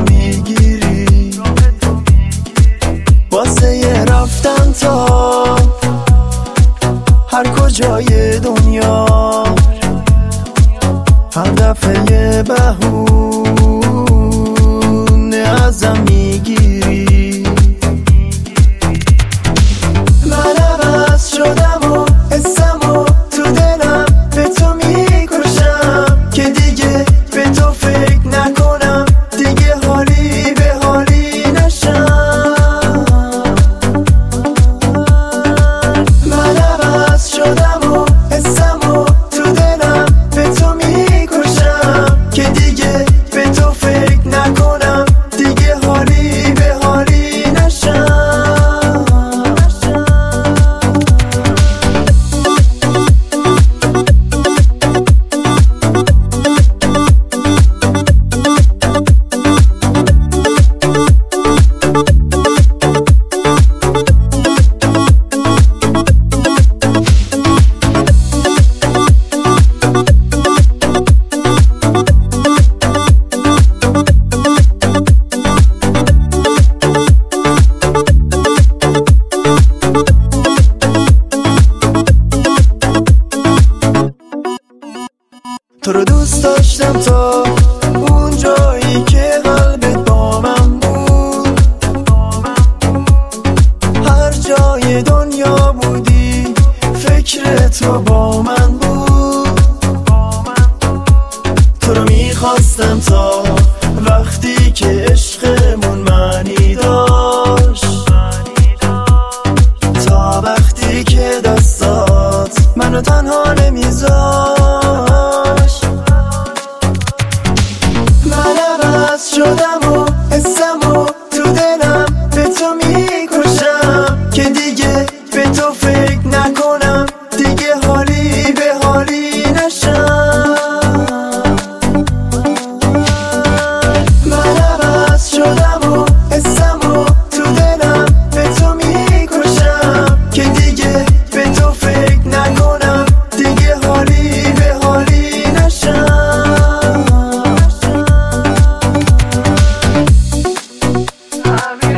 میگیری واسه یه رفتن تا هر کجای دنیا، هر دفعه یه بهونه ازم میگیری. من عوض شدم و حسم و تو دلم به تو میکشم که دیگه به تو فکر نکنم، دیگه حالی به حالی نشم. من عوض شدم و حسم و تو دلم به تو میکشم که دیگه به تو فکر نکنم، دیگه حالی به حالی نشم. تو رو دوست داشتم تا اون جایی که قلبت با من بود، هر جای دنیا بودی فکر تو با من بود. تو رو میخواستم تا وقتی که عشقمون معنی داشت، تا وقتی که دستات منو تنها نمیذاشت. شدم و حسم و تو دلم به تو میکشم که دیگه به تو فکر نکنم، دیگه حالی به حالی نشم. من عوض شدم و حسم و تو دلم به تو میکشم که دیگه به تو فکر نکنم، دیگه حالی به حالی نشم.